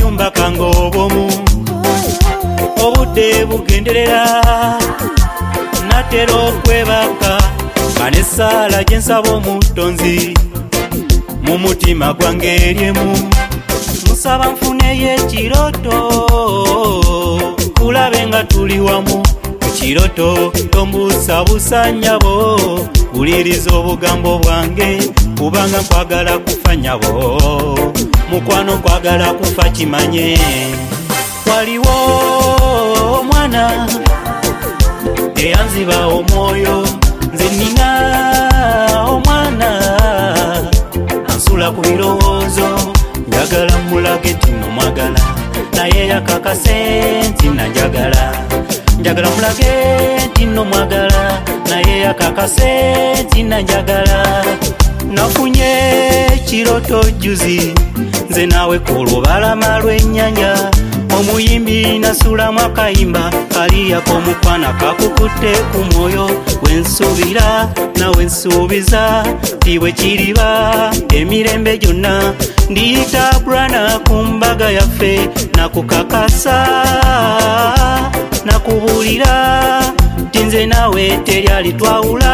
kanyumba kange obwomu obudde bugenderera natera okwebaka kanessaala gye nsaba omutonzi mu mutima gwange eryemu musaba nfuneyo ekiroto kulabe nga tuli wamu kiroto tombusabusa nyabo wuliriza obugambo bwange kubanga nkwagala kufa nyabo mukwano nkwagala kufa kimanye waliwo omwana eyanziba omwoyo nze nina omwana ansula ku birowoozo njagala mulage nti nomwagala naye yakakase nti nanjagala njagala mulage nti nomwagala naye yakakase nti nanjagala nafunye kiroto juzi nze nawe ku lubalama lw'ennyanja omuyimbi nasulamu akayimba kaliyako omukwana kakukutte ku mwoyo wensuubira nawe nsuubiza ti bwe kiriba emirembe gyonna ndiyita brana ku mbaga yaffe nakukakasa nakubuulira ti nze nawe teryali twawula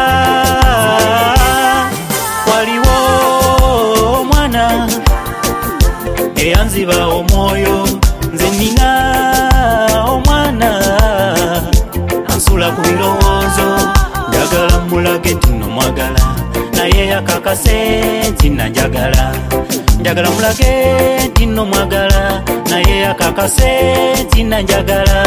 waliwo omwana eyanziba omwoyo nze nina omwana ansula ku birowoozo njagala mulage nti nomwagala naye yakakase nti nanjagala njagala mulage nti nomwagala naye yakakase nti nanjagala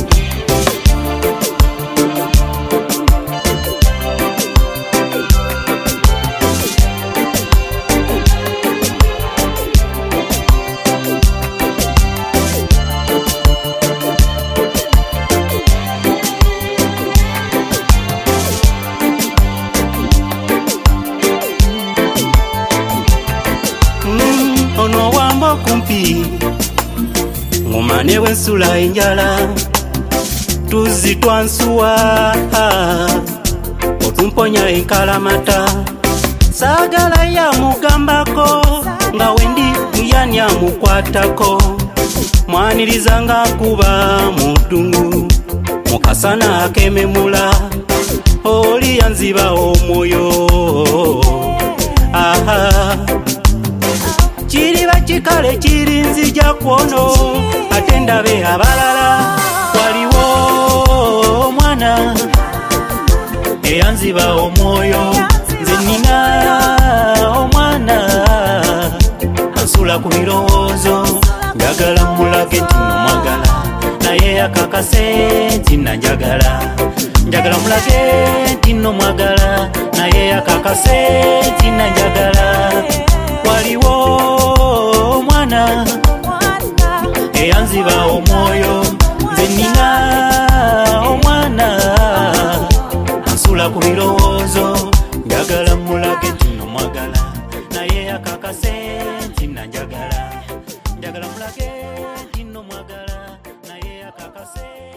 ono wamba kumpi ngumane wensula enjala tuzi twansuwa otumponya enkalamata saagala yamugambako nga wendi yani amukwatako mwaniriza nga nkuba muddungu mukasana akememula oli yanziba omwoyo kiriba kikale kiri nzija kwono ate ndabe abalala waliwo omwana eyanziba omwoyo nze nina omwana ansula ku birowoozo njagala mulage nti nomwagala naye yakakase nti nanjagala njagala mulage nti nomwagala naye yakakase nti nanjagala waliwo omwana eyanziba omwoyo nze nina omwana ansula ku birowoozo njagala mulage nti nomwagala naye yakakase nti nanjagala njagala mulage nti nomwagala naye yakakase